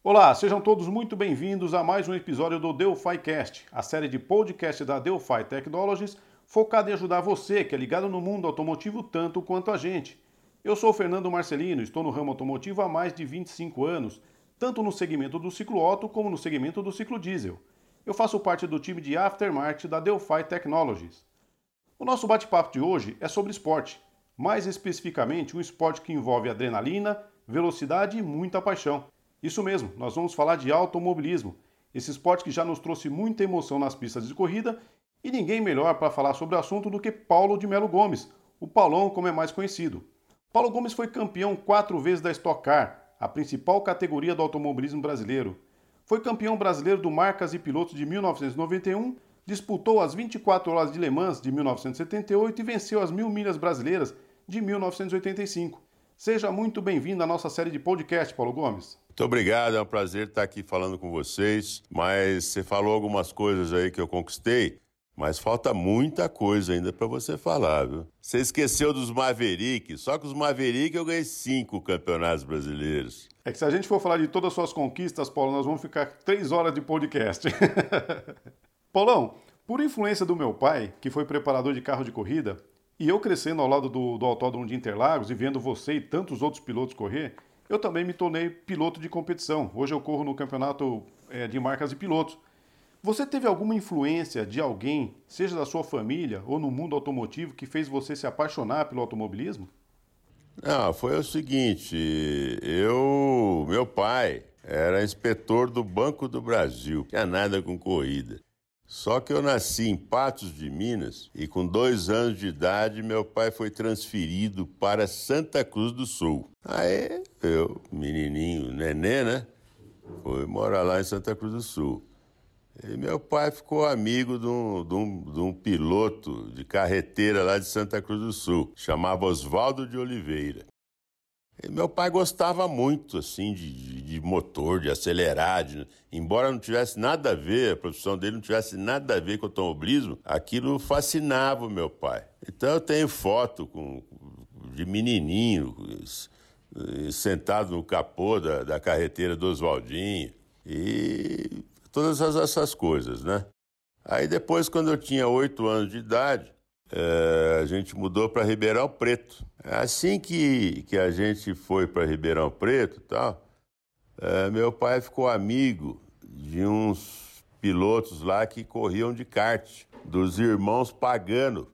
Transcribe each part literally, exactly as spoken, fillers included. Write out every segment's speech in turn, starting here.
Olá, sejam todos muito bem-vindos a mais um episódio do DelphiCast, a série de podcast da Delphi Technologies, focada em ajudar você que é ligado no mundo automotivo tanto quanto a gente. Eu sou o Fernando Marcelino, estou no ramo automotivo há mais de vinte e cinco anos, tanto no segmento do ciclo Otto como no segmento do ciclo diesel. Eu faço parte do time de Aftermarket da Delphi Technologies. O nosso bate-papo de hoje é sobre esporte, mais especificamente um esporte que envolve adrenalina, velocidade e muita paixão. Isso mesmo, nós vamos falar de automobilismo, esse esporte que já nos trouxe muita emoção nas pistas de corrida e ninguém melhor para falar sobre o assunto do que Paulo de Melo Gomes, o Paulão como é mais conhecido. Paulo Gomes foi campeão quatro vezes da Stock Car, a principal categoria do automobilismo brasileiro. Foi campeão brasileiro do Marcas e Pilotos de mil novecentos e noventa e um, disputou as vinte e quatro horas de Le Mans de mil novecentos e setenta e oito e venceu as mil milhas brasileiras de mil novecentos e oitenta e cinco. Seja muito bem-vindo à nossa série de podcast, Paulo Gomes. Muito obrigado, é um prazer estar aqui falando com vocês, mas você falou algumas coisas aí que eu conquistei, mas falta muita coisa ainda para você falar, viu? Você esqueceu dos Maverick, só que os Maverick eu ganhei cinco campeonatos brasileiros. É que se a gente for falar de todas as suas conquistas, Paulo, nós vamos ficar três horas de podcast. Paulão, por influência do meu pai, que foi preparador de carro de corrida, e eu crescendo ao lado do, do Autódromo de Interlagos e vendo você e tantos outros pilotos correr, eu também me tornei piloto de competição. Hoje eu corro no campeonato é, de marcas e pilotos. Você teve alguma influência de alguém, seja da sua família ou no mundo automotivo, que fez você se apaixonar pelo automobilismo? Não, foi o seguinte, eu, meu pai era inspetor do Banco do Brasil, não tinha nada com corrida. Só que eu nasci em Patos de Minas e com dois anos de idade meu pai foi transferido para Santa Cruz do Sul. Aí eu, menininho, nenê, né, fui morar lá em Santa Cruz do Sul. E meu pai ficou amigo de um, de um, de um piloto de carreteira lá de Santa Cruz do Sul, chamava Oswaldo de Oliveira. E meu pai gostava muito, assim, de, de, de motor, de acelerar, de, embora não tivesse nada a ver, a profissão dele não tivesse nada a ver com o automobilismo, aquilo fascinava o meu pai. Então eu tenho foto com, de menininho, sentado no capô da, da carreteira do Oswaldinho, e todas essas coisas, né? Aí depois, quando eu tinha oito anos de idade, É, a gente mudou para Ribeirão Preto. Assim que, que a gente foi para Ribeirão Preto e tal, é, meu pai ficou amigo de uns pilotos lá que corriam de kart, dos irmãos Pagano.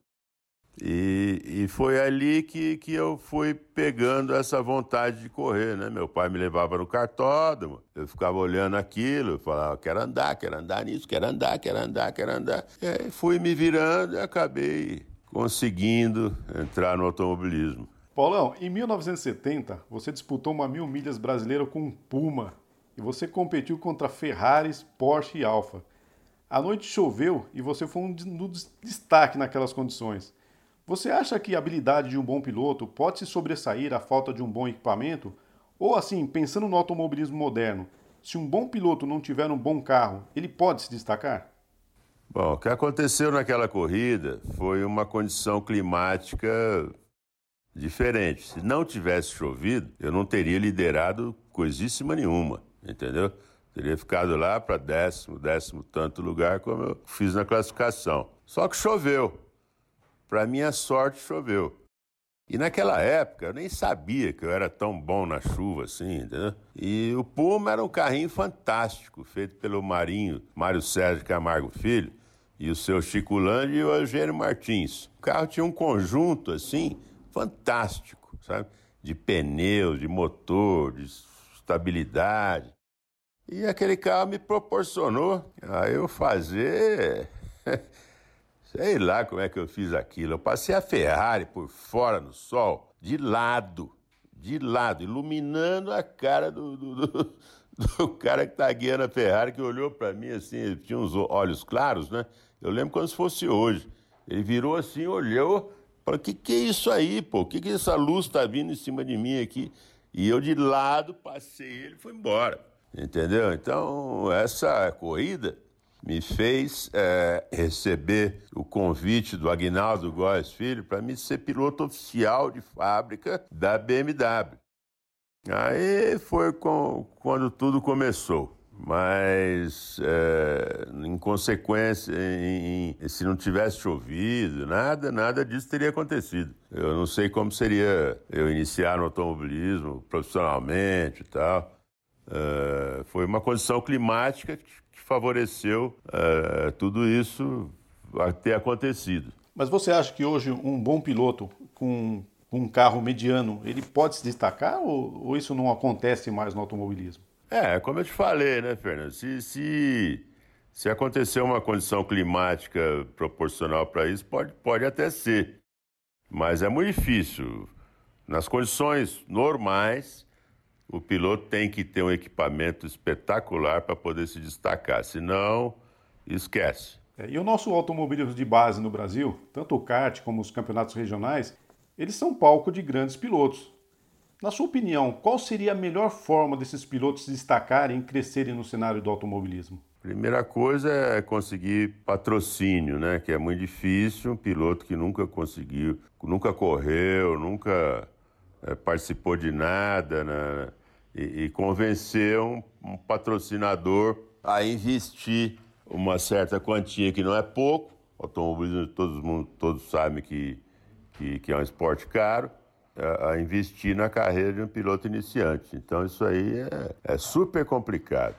E, e foi ali que, que eu fui pegando essa vontade de correr, né? Meu pai me levava no kartódromo, eu ficava olhando aquilo, eu falava, quero andar, quero andar nisso, quero andar, quero andar, quero andar. E aí fui me virando e acabei conseguindo entrar no automobilismo. Paulão, em mil novecentos e setenta, você disputou uma mil milhas brasileira com um Puma e você competiu contra Ferraris, Porsche e Alfa. A noite choveu e você foi um destaque naquelas condições. Você acha que a habilidade de um bom piloto pode se sobressair à falta de um bom equipamento? Ou assim, pensando no automobilismo moderno, se um bom piloto não tiver um bom carro, ele pode se destacar? Bom, o que aconteceu naquela corrida foi uma condição climática diferente. Se não tivesse chovido, eu não teria liderado coisíssima nenhuma, entendeu? Teria ficado lá para décimo, décimo tanto lugar como eu fiz na classificação. Só que choveu. Para minha sorte, choveu. E naquela época, eu nem sabia que eu era tão bom na chuva assim, entendeu? E o Puma era um carrinho fantástico, feito pelo Marinho, Mário Sérgio Camargo Filho, e o seu Chico Landi e o Eugênio Martins. O carro tinha um conjunto, assim, fantástico, sabe? De pneu, de motor, de estabilidade. E aquele carro me proporcionou a eu fazer... Sei lá como é que eu fiz aquilo. Eu passei a Ferrari por fora no sol, de lado, de lado, iluminando a cara do, do, do, do cara que tá guiando a Ferrari, que olhou para mim assim, ele tinha uns olhos claros, né? Eu lembro como se fosse hoje. Ele virou assim, olhou, falou, que que é isso aí, pô? Que que essa luz tá vindo em cima de mim aqui? E eu de lado passei ele e fui embora, entendeu? Então, essa corrida me fez é, receber o convite do Aguinaldo Góes Filho para me ser piloto oficial de fábrica da B M W. Aí foi com, quando tudo começou. Mas, é, em consequência, em, em, se não tivesse chovido, nada, nada disso teria acontecido. Eu não sei como seria eu iniciar no automobilismo profissionalmente e tal. É, foi uma condição climática que, que favoreceu é, tudo isso a ter acontecido. Mas você acha que hoje um bom piloto com um carro mediano, ele pode se destacar ou, ou isso não acontece mais no automobilismo? É, como eu te falei, né, Fernando? Se, se, se acontecer uma condição climática proporcional para isso, pode, pode até ser. Mas é muito difícil. Nas condições normais, o piloto tem que ter um equipamento espetacular para poder se destacar. Senão, esquece. É, e o nosso automobilismo de base no Brasil, tanto o kart como os campeonatos regionais, eles são palco de grandes pilotos. Na sua opinião, qual seria a melhor forma desses pilotos se destacarem e crescerem no cenário do automobilismo? Primeira coisa é conseguir patrocínio, né? Que é muito difícil. Um piloto que nunca conseguiu, nunca correu, nunca é, participou de nada, né? E, e convencer um, um patrocinador a investir uma certa quantia, que não é pouco. O automobilismo, todo mundo, todos sabem que, que, que é um esporte caro. A investir na carreira de um piloto iniciante. Então, isso aí é, é super complicado.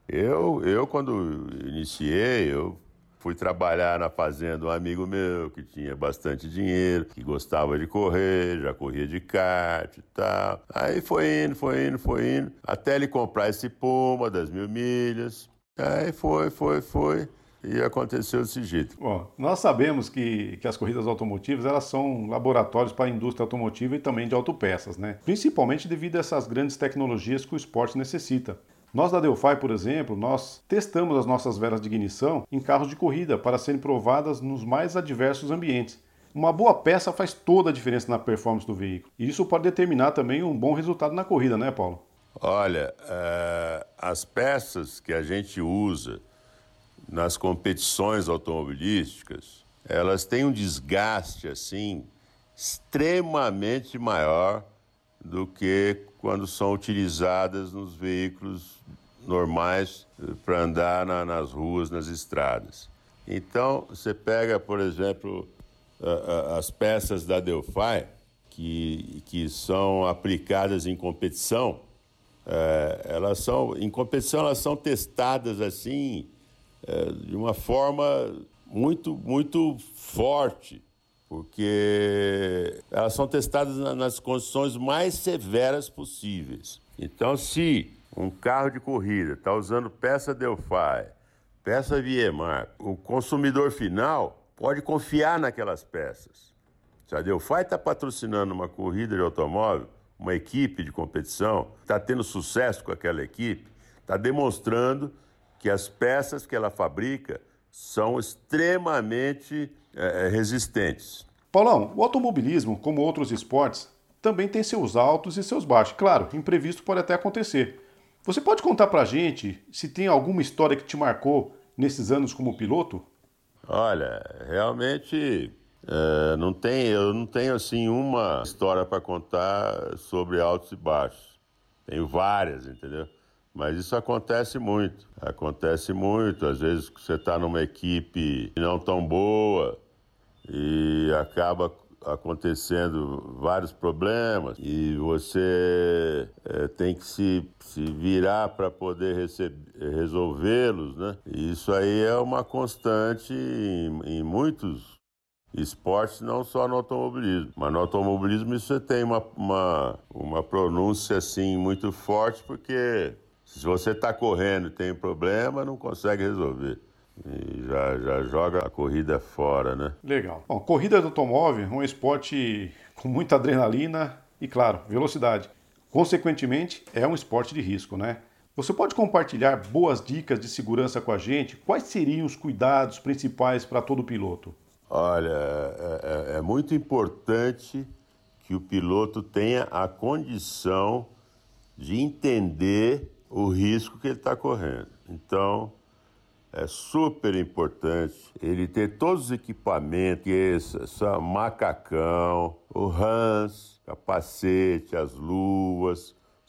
Eu, eu, quando iniciei, eu fui trabalhar na fazenda de um amigo meu que tinha bastante dinheiro, que gostava de correr, já corria de kart e tal. Aí foi indo, foi indo, foi indo, até ele comprar esse Puma das mil milhas. Aí foi, foi, foi. E aconteceu desse jeito. Bom, nós sabemos que, que as corridas automotivas elas são laboratórios para a indústria automotiva e também de autopeças, né? Principalmente devido a essas grandes tecnologias que o esporte necessita. Nós da Delphi, por exemplo, nós testamos as nossas velas de ignição em carros de corrida para serem provadas nos mais adversos ambientes. Uma boa peça faz toda a diferença na performance do veículo. E isso pode determinar também um bom resultado na corrida, né, Paulo? Olha, uh, as peças que a gente usa nas competições automobilísticas, elas têm um desgaste, assim, extremamente maior do que quando são utilizadas nos veículos normais para andar na, nas ruas, nas estradas. Então, você pega, por exemplo, a, a, as peças da Delphi, que, que são aplicadas em competição, é, elas são, em competição elas são testadas assim, É, de uma forma muito, muito forte, porque elas são testadas na, nas condições mais severas possíveis. Então, se um carro de corrida está usando peça Delphi, peça Viemar, o consumidor final pode confiar naquelas peças. Se a Delphi está patrocinando uma corrida de automóvel, uma equipe de competição, está tendo sucesso com aquela equipe, está demonstrando que as peças que ela fabrica são extremamente é, resistentes. Paulão, o automobilismo, como outros esportes, também tem seus altos e seus baixos. Claro, imprevisto pode até acontecer. Você pode contar pra gente se tem alguma história que te marcou nesses anos como piloto? Olha, realmente é, não tem, eu não tenho assim uma história para contar sobre altos e baixos. Tenho várias, entendeu? Mas isso acontece muito, acontece muito. Às vezes você está numa equipe não tão boa e acaba acontecendo vários problemas e você é, tem que se, se virar para poder resolvê-los, né? E isso aí é uma constante em, em muitos esportes, não só no automobilismo. Mas no automobilismo isso tem uma, uma, uma pronúncia assim muito forte, porque se você está correndo e tem problema, não consegue resolver. E já, já joga a corrida fora, né? Legal. Bom, corrida de automóvel é um esporte com muita adrenalina e, claro, velocidade. Consequentemente, é um esporte de risco, né? Você pode compartilhar boas dicas de segurança com a gente? Quais seriam os cuidados principais para todo piloto? Olha, é, é, é muito importante que o piloto tenha a condição de entender o risco que ele está correndo. Então, é super importante ele ter todos os equipamentos, esse, essa macacão, o Hans, capacete, as luvas,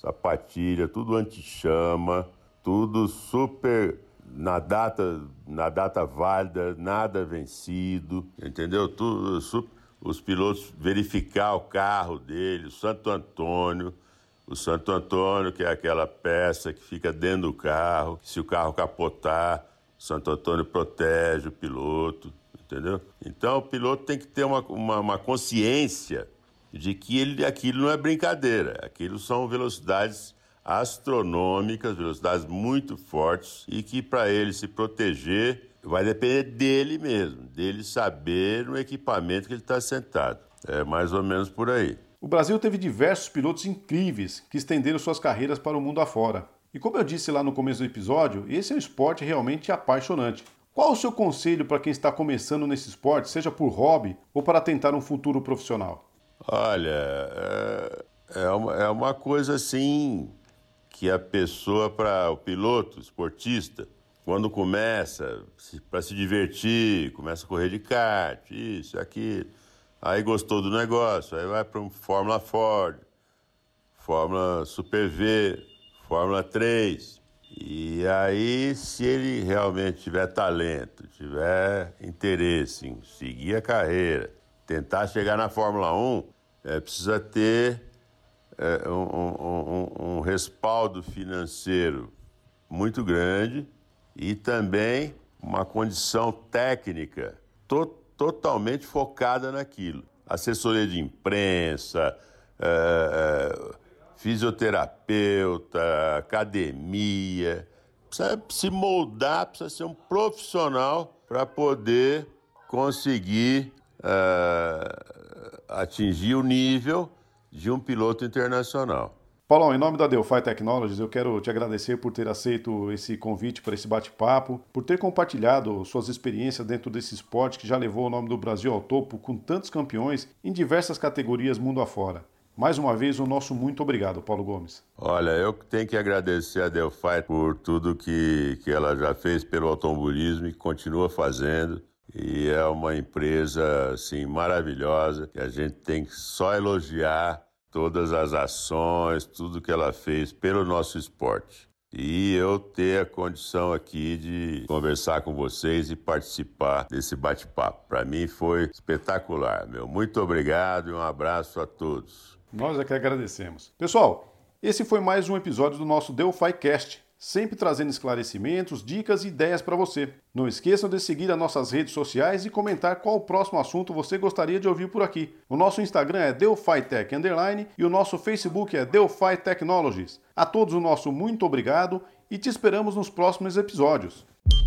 sapatilha, tudo anti-chama, tudo super na data, na data válida, nada vencido, entendeu? Tudo, os pilotos verificar o carro dele, o Santo Antônio, o Santo Antônio, que é aquela peça que fica dentro do carro, se o carro capotar, o Santo Antônio protege o piloto, entendeu? Então o piloto tem que ter uma, uma, uma consciência de que ele, aquilo não é brincadeira, aquilo são velocidades astronômicas, velocidades muito fortes e que para ele se proteger vai depender dele mesmo, dele saber no equipamento que ele está sentado. É mais ou menos por aí. O Brasil teve diversos pilotos incríveis que estenderam suas carreiras para o mundo afora. E como eu disse lá no começo do episódio, esse é um esporte realmente apaixonante. Qual o seu conselho para quem está começando nesse esporte, seja por hobby ou para tentar um futuro profissional? Olha, é, é, uma, é uma coisa assim que a pessoa, para o piloto, esportista, quando começa para se divertir, começa a correr de kart, isso, aquilo, aí gostou do negócio, aí vai para um Fórmula Ford, Fórmula Super V, Fórmula três. E aí, se ele realmente tiver talento, tiver interesse em seguir a carreira, tentar chegar na Fórmula um, é, precisa ter é, um, um, um respaldo financeiro muito grande e também uma condição técnica to- totalmente focada naquilo. Assessoria de imprensa, é, é, fisioterapeuta, academia. Precisa se moldar, precisa ser um profissional para poder conseguir uh, atingir o nível de um piloto internacional. Paulão, em nome da Delphi Technologies, eu quero te agradecer por ter aceito esse convite para esse bate-papo, por ter compartilhado suas experiências dentro desse esporte que já levou o nome do Brasil ao topo com tantos campeões em diversas categorias mundo afora. Mais uma vez, o nosso muito obrigado, Paulo Gomes. Olha, eu tenho que agradecer a Delphi por tudo que, que ela já fez pelo automobilismo e continua fazendo. E é uma empresa, assim, maravilhosa, que a gente tem que só elogiar todas as ações, tudo que ela fez pelo nosso esporte. E eu ter a condição aqui de conversar com vocês e participar desse bate-papo. Para mim foi espetacular, meu. Muito obrigado e um abraço a todos. Nós é que agradecemos. Pessoal, esse foi mais um episódio do nosso Delphi Cast, sempre trazendo esclarecimentos, dicas e ideias para você. Não esqueçam de seguir as nossas redes sociais e comentar qual o próximo assunto você gostaria de ouvir por aqui. O nosso Instagram é Delphi Tech Underline e o nosso Facebook é Delphi Technologies. A todos o nosso muito obrigado e te esperamos nos próximos episódios.